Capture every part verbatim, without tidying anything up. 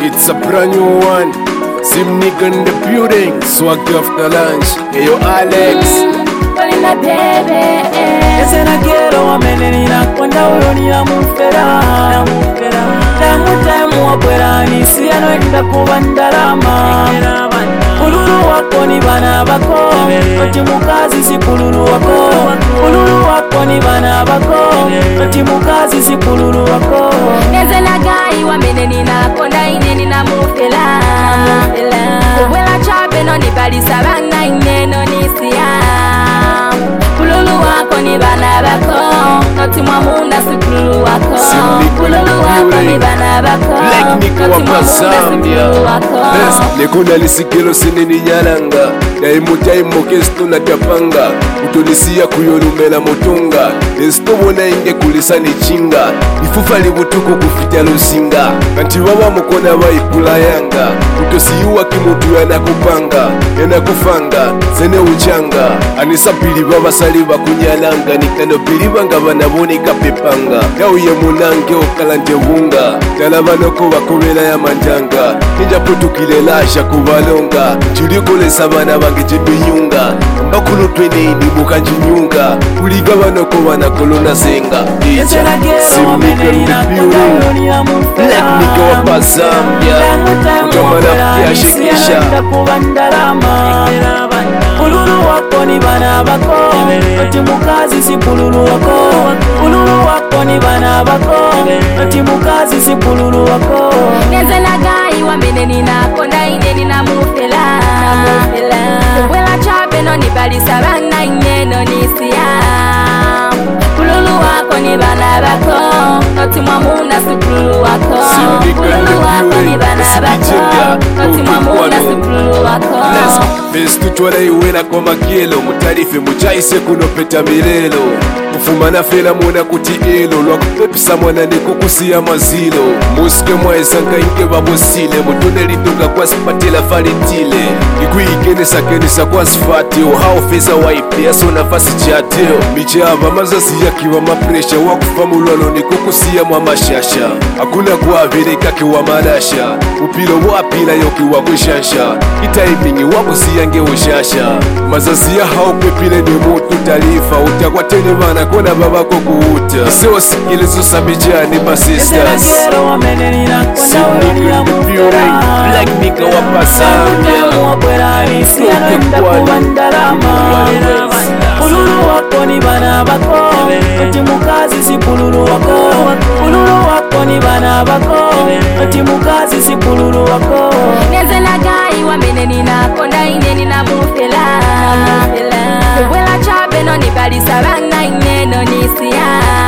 It's a brand new one. Sim nigga in the building. Swag after lunch. Hey yo Alex. Kalina bebe. Ese na quiero wameneni na kwenda uyo ni ya mufera. Tangu time wakwera nisi anoenda kubandalama. Ululu wako ni bana bako. Oti mukazi si kululu wako. Ululu wako ni bana bako. Oti mukazi si kululu wako. Ese na gai wameneni na kwenda ineni na mufera. Kuwela chape no ni balisa bana ineno nisiya. Kululu wako ni bana bako. Noti mwamuna si kululu wako. Kululu wako ni bana bako. Like niko wapa Zambia. Nekona lisikelo sinini nyalanga. Na imuja imokesto na tapanga. Utonisia kuyolumela motonga. Esto mona inge kulisa ni chinga. Ifufa libutuku kufita lusinga. Kanti wawa mokona wa ipula yanga. Utosiiwa kimutu yana kupanga. Yana kufanga, zene uchanga. Anisa pili baba saliva kunyalanga. Nikano pili banga banabonika pepanga. Yau ye munange okalanje wunga. Talabanoko wakubela ya manjanga. Ninja putukile lasha kubalonga. Chulikole sabana bange jibiyunga. Mbakulu twene inibuka njinyunga. Uliga banoko wanakolona senga. Ese na quiero wameneni na kwenda uyo ni ya mufera. Like niko wapa Zambia. Utamana kuyashikisha. Kubandalama. Ululu wako ni bana bako. Oti mukazi si kululu wako. Ululu wako ni bana bako. Oti mukazi si kululu wako. Ese na gai wameneni na kwenda ineni na mufera. Kuwela chape no ni balisa bana ineno nisiya. Kululu wako ni bana bako. Noti mwamuna si kululu wako. Kululu wako ni bana bako. Noti mwamuna si kululu wako. Besi tutwala iwena kwa makelo. Mutarife muchaise kuno peta milelo. Mufumana fela muna kuti ilo. Lwa kupepisa mwana ni kukusia mazilo. Musike mwaezanga inge babosile. Mutune litunga kwa sipatila faritile. Ikuikenisa kenisa kwa sifati. Ohao feza waipia so nafasi chateo. Michaba mazasi yaki wa mapresha. Wakufamulwalo ni kukusia mwa mashasha. Hakuna kuavirika kiwa manasha. Upilo wapila yoki wakushansha. Itaimingi wakusiyange ushasha. Mazasi ya hao kwepile ni mutu talifa. Utakwa tene bana kona babako kuuta. Sewa sikilizo sabijani ma sisters. Ese na quiero wameneni na kwenda uyo ni ya mufera. Like nigga wapa Zambia. Tangu wakwera nisi anoenda kubandalama. Ululu wako ni bana bako. Oti mukazi si kululu wako. Ululu wako ni bana bako. Oti mukazi si kululu wako. Ese na gai wameneni na kwenda ineni na mufera. Kuwela chape no ni balisa bana ineno nisiya.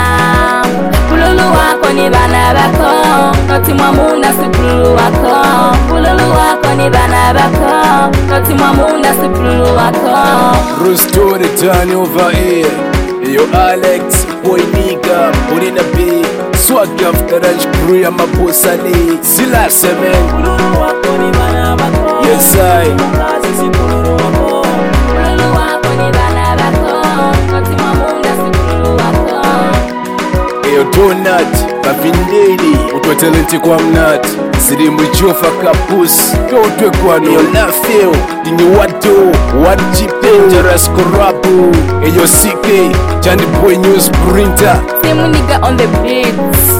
Kululu wako ni bana bako. Noti mwamuna si kululu wako. Kululu wako ni bana bako. Noti mwamuna si kululu wako. True story turn over here. Yo Alex, boy nigga, put in a beat. Swag after lunch, crew ya mabosani. Sila seven. Ululu wako ni bana bako. Yes I. Mukazi si kululu wako. Kululu wako ni bana bako. Noti mwamuna si kululu wako. Eyo donut, kavindeli. Utwa talenti kwa mnati. Siri mwichofa kapusi. Totwe kwa no. Eyo lafeo. Dini wado. One G P. Dangerous korabu. Eyo C K. Johnny Boy News Printer. Same nigga on the beats.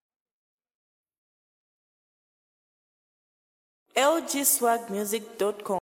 L G swag music dot com